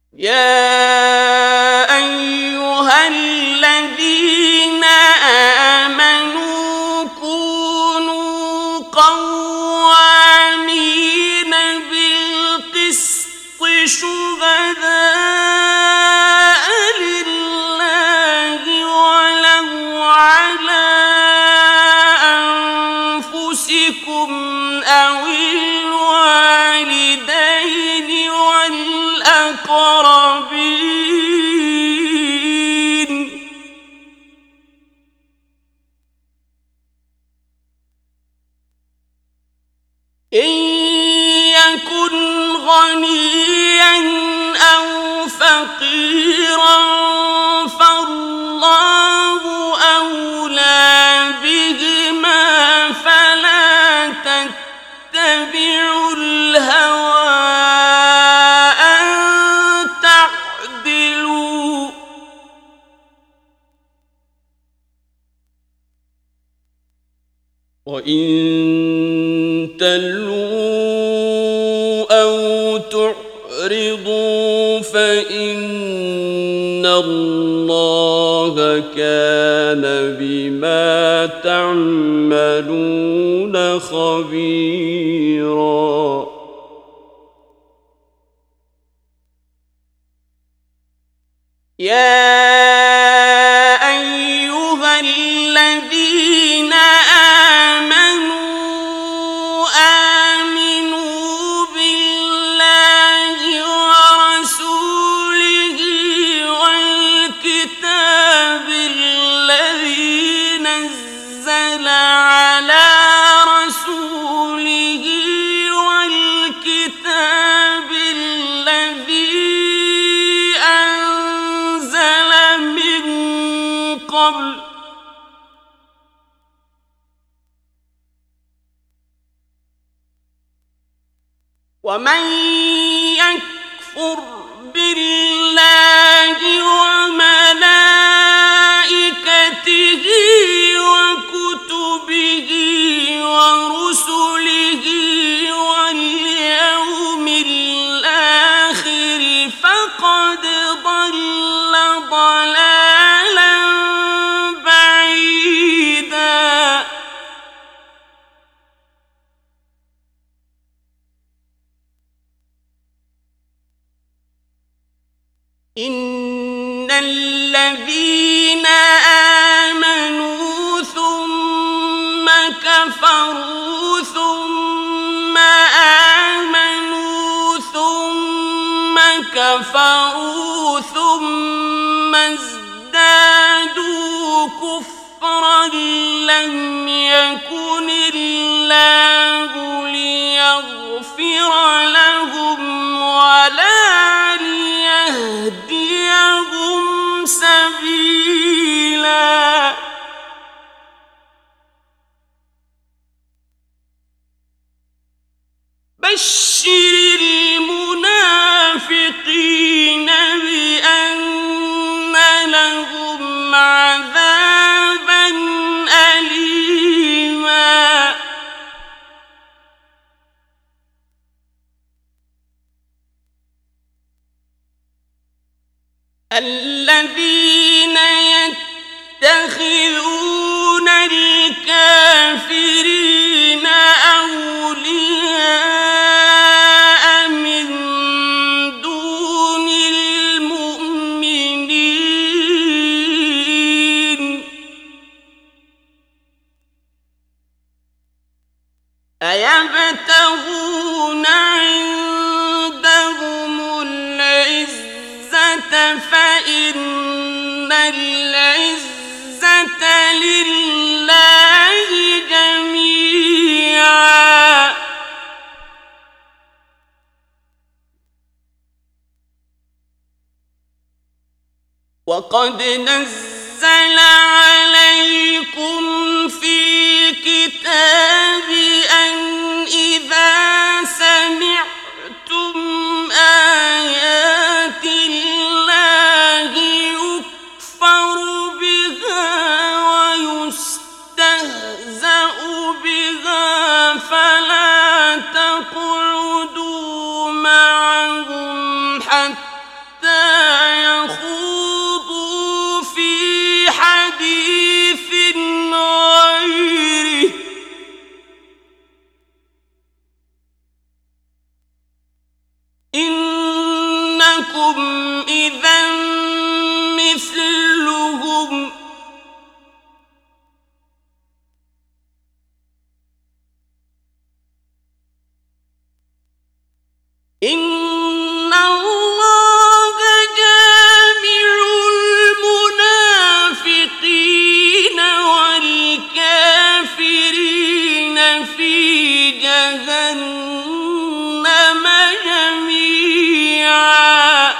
يا أيها الذين آمنوا كونوا قوامين بالقسط شهداء لله ولو على أنفسكم أو الوالدين والأقربين إن يكن غنيا أو فقيرا فالله أولى بهما فلا تتبعوا الهوى أن تعدلوا وإن تلووا أو تعرضوا فإن الله كان بما تعملون خبيرا يا أيها الذين آمنوا بالله ورسوله والكتاب الذي نزل على رسوله والكتاب الذي أنزل من قبل ومن يكفر بالله وملائكته وكتبه ورسله واليوم الآخر فقد ضل ضلالا بعيدا إن الذين آمنوا ثم كفروا ثم آمنوا ثم كفروا ثم ازدادوا كفرا لم يكن الله ليغفر لهم ولا ليهديهم سبيلا بشر المنافقين بأن لهم عذابا أليما الذين يتخذون الكافرين أولياء من دون المؤمنين أيبتغون عندهم العزة فإن العزة لله جميعا وقد نزل عليكم في الكتاب أن إذا سمعتم آيات الله يكفر بها ويستهزأ بها فلا تقعدوا معهم حتى يخوضوا في حديث غيره إنكم إذا مثلهم إن الله جامع المنافقين والكافرين في جهنم جميعا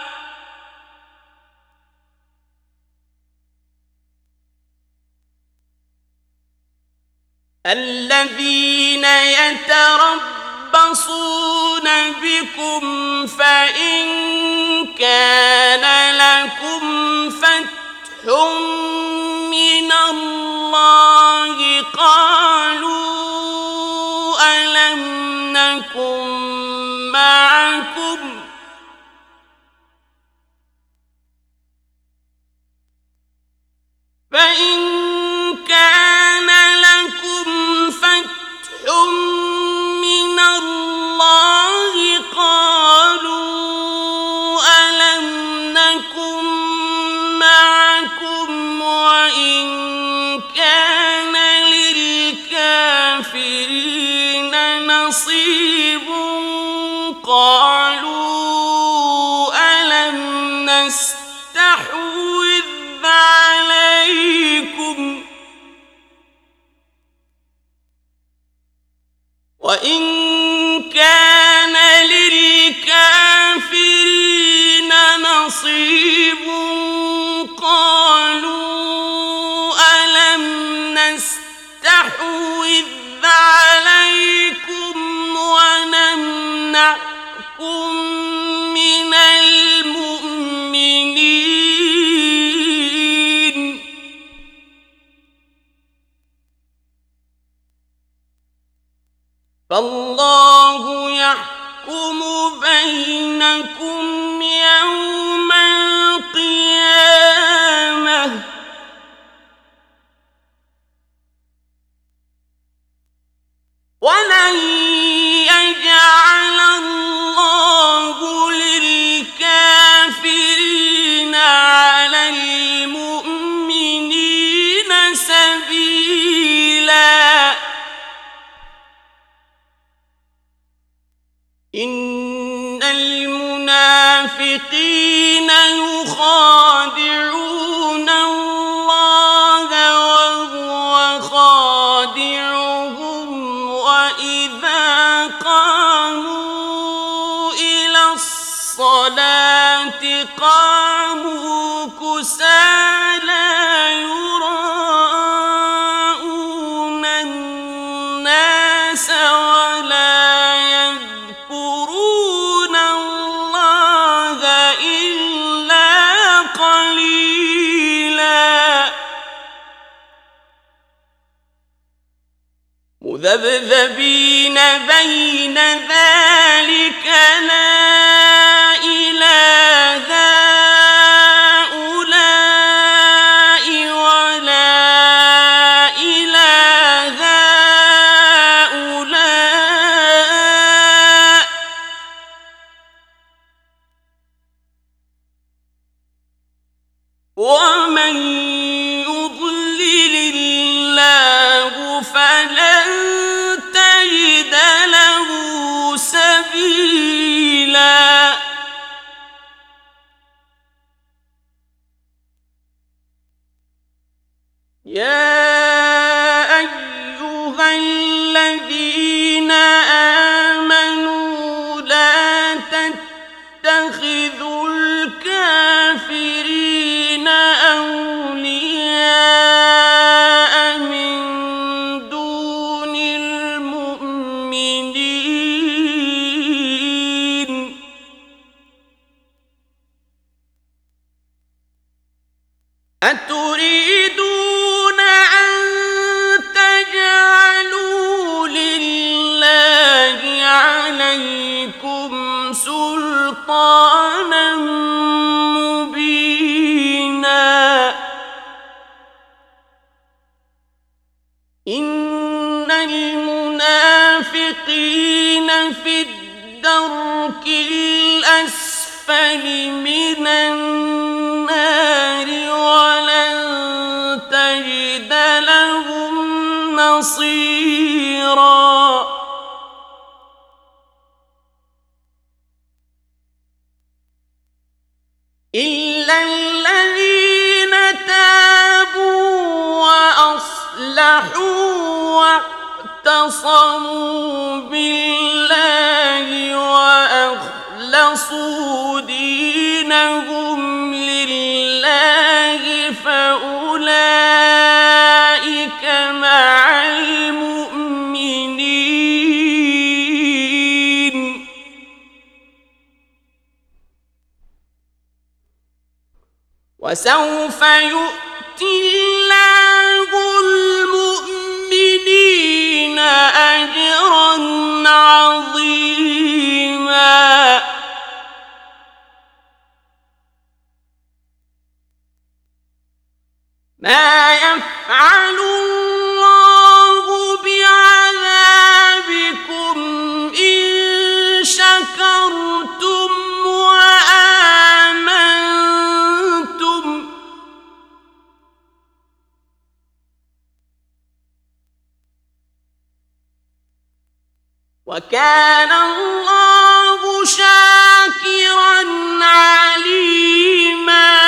الذين يتربصون بكم فإن كان لكم فتح من الله قالوا ألم نكن معكم فإن كان لكم فتح من الله قالوا ألم نكن معكم وإن كان للكافرين نصيب قالوا ألم نستحوذ عليكم وإن كان للكافرين نصيب قالوا ألم نستحوذ عليكم ونمنعكم من المؤمنين فالله يحكم بينكم يوم القيامة ولن يجعل الله للكافرين على المؤمنين سبيلا إن المنافقين يخادعون الله وهو خادعهم وإذا قاموا إلى الصلاة قاموا كسالى يراءون الناس ولا يذكرون الله إلا قليلا مذبذبين بين ذلك لا إلى هؤلاء ولا إلى هؤلاء ومن يضلل الله فلن تجد له سبيلا يا أيها الذين آمنوا لا تتخذوا الكافرين أولياء من دون المؤمنين أتريدون أن تجعلوا لله عليكم سلطانا للمتقين في الدرك الأسفل من النار ولن تجد لهم نصيرا إلا الذين تابوا وأصلحوا واعتصموا بالله وأخلصوا دينهم لله فأولئك مع المؤمنين وسوف يؤتي الله المؤمنين أجرا عظيما ما يفعل الله بعذابكم إن شكرتم وآمنتم وكان الله شاكرا عليما